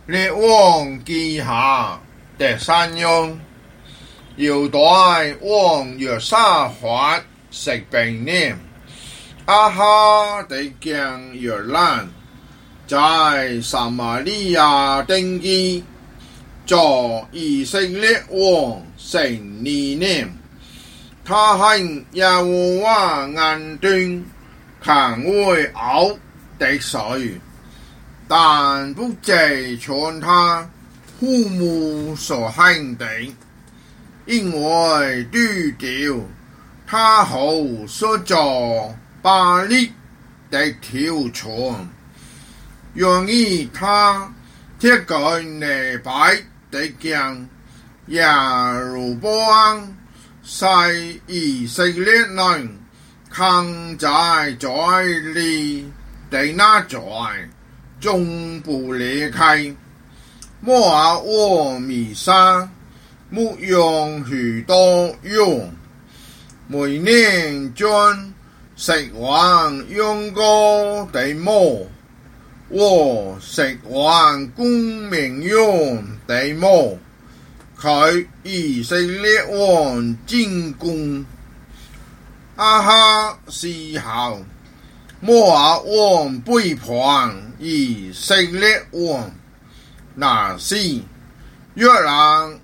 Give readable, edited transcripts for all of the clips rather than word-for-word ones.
列王記下第3章，猶大王約沙法食病了，亞哈的將約蘭在撒瑪利亞登基，做以色列王10年。他行耶和華眼中看為惡的事，但不再傳他父母所行的，因為丟掉他後所作巴力的挑選，用以他貼近尼拜的將耶羅波安使以色列人扛在嘴裡的那罪，終不離開。摩押王米沙牧養許多羊，每年將食完用過的毛和食完公綿羊的毛給以色列王進貢。亞哈死後，摩押王背叛以色列王，那時約蘭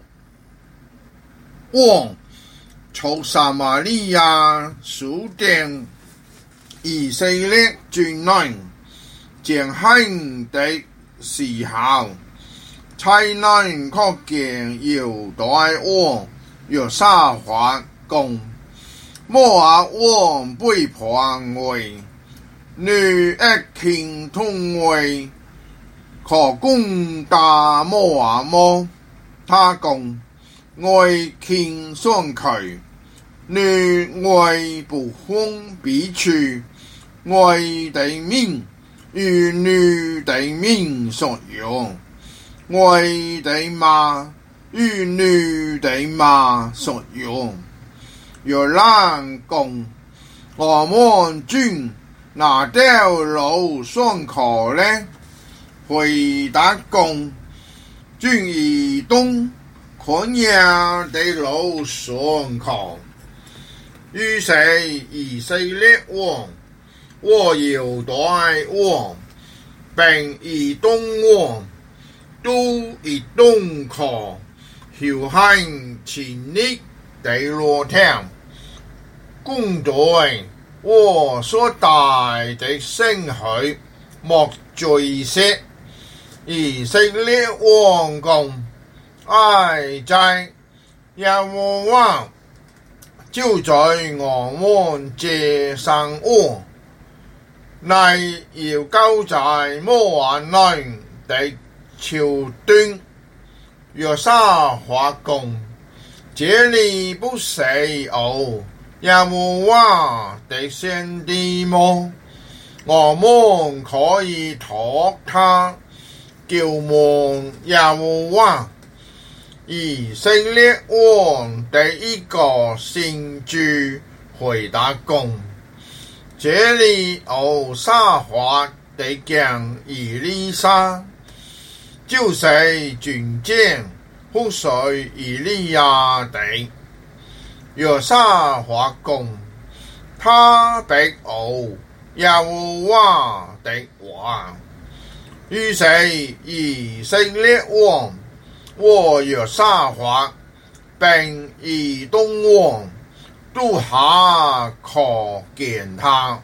王從撒瑪利亞數點以色列軍隊前行的時候，才能看見猶大王約沙法講，摩押王背叛我，你一傾同我可攻打摩押麼？他講，我傾上去，你我不分彼此，我的命與你的命所用，我的馬與你的馬所用。約蘭講，我們軍哪條路上去呢？回答講，軍以東曠野的路上去。於是以色列王和猶大王並以東王都一同去，後行前日的路程，軍隊和所帶的牲口莫追殺。以色列王講，哀哉，耶和華就在我們這上岸，乃要交在摩押人的手中。約沙法講，這裡不是耶和華的聖地麼？我們可以託他求問耶和華。以色列王第一個先知回答講，這裡有沙法的將以利沙，就是軍將和隨以利亞的。約沙法講，他必有耶和華的話。於是以色列王和約沙法並以東王都下可見他。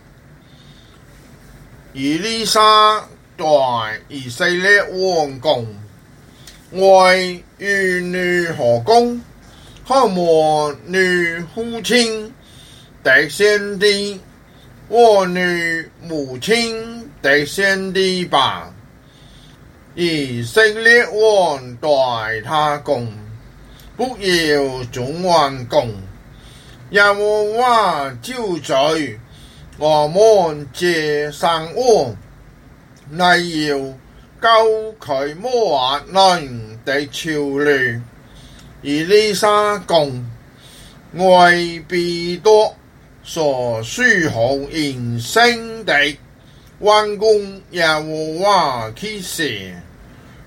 以利沙對以色列王講，我與你何干？可望你父親的先知和你母親的先知吧。以色列王對他講，不要總頑講，耶和華就在我們這上岸，乃要交給摩押人的手裡。以利沙講，我必奪所屬乎永生的萬軍耶和華起誓，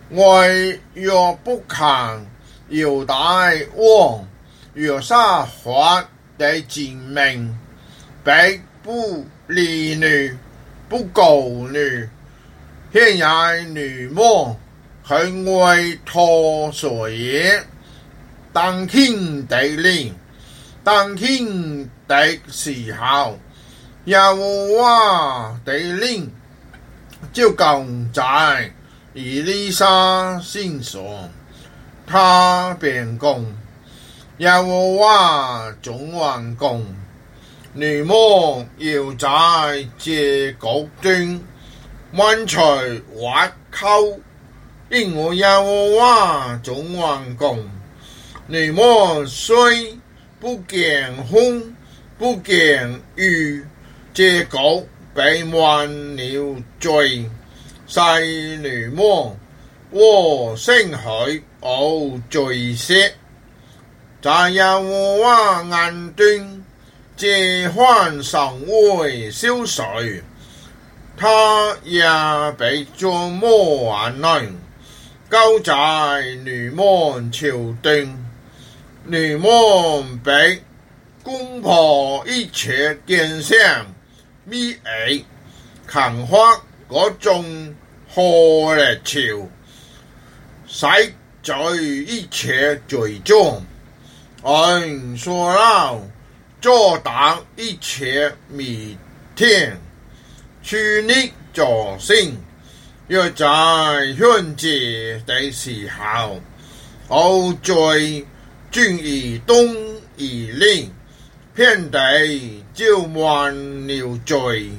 我若不肯猶大王約沙法的證明，必不理你，不告你。現在你們向我吐所言，當聽的靈，當聽的時候，耶和華的靈就降在以利沙身上，他便講：耶和華眾王講，你們要在這國中萬財挖溝，因為耶和華眾王講，你們雖不見風，不見雨，這國必滿了罪，使你們和牲畜有罪孽。在耶和華眼中，這患尚未消除，他也必將摩押人交在你們手中，你們必攻破一切奸商秘密，砍伐各種惡劣樹，洗罪一切罪狀，按所勞作黨一切米田，去你作聲，要在현재的時候，有罪轉移東移西，遍地就滿了罪。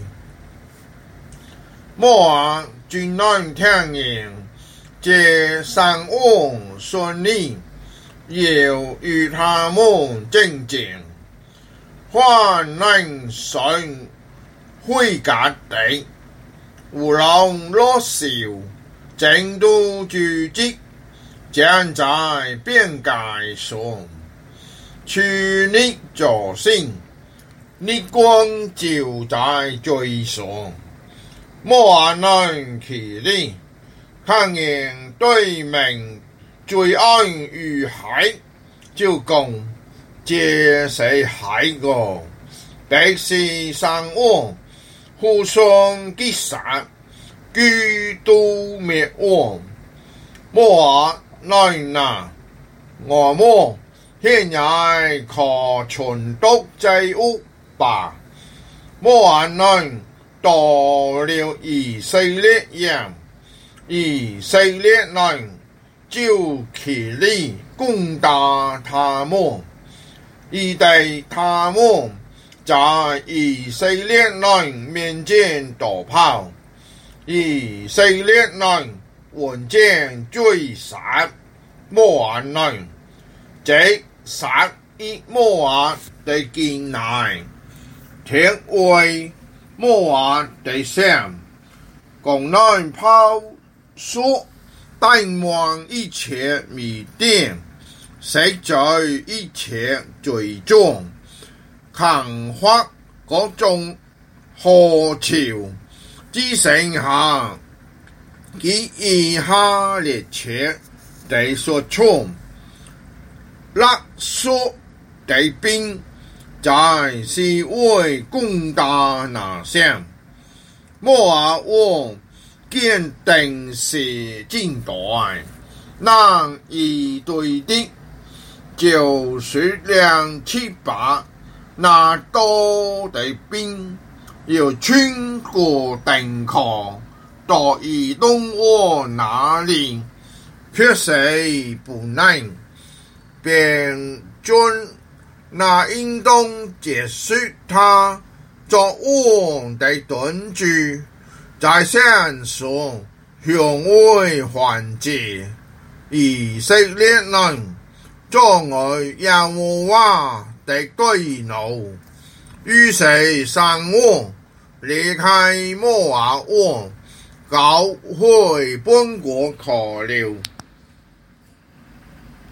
摩押軍人聽見這三王說你，要與他們爭戰，凡能上會甲的，無論多少，盡都聚集，將在邊界上，去你作聲，你光照在罪上。摩押人起嚟，看見對面罪案如海，就講這是海個，必是三王互相擊殺，俱都滅亡。摩押人啊，我們現在可存督祭物吧。摩押人到了以色列人，以色列人就起嚟攻打他們，以致他們在以色列人面前逃跑。以色列人聞見追殺摩押人，即殺以摩押的境內，택為摩押的城，攻南炮說帶滿一切米店，洗罪一切罪狀，砍伐各種禾苗，只剩下其以下列車的所從，勒索的兵在四圍攻打那城。摩押王見定是勁大，難以對敵，就率領700那多的兵，要穿過定河到以東王那裡，卻是不能，便將那應當結束他作王的盾柱，在山上向外還借。以色列人阻礙耶和華的對路，於是三王離開摩押王，交回本國去了。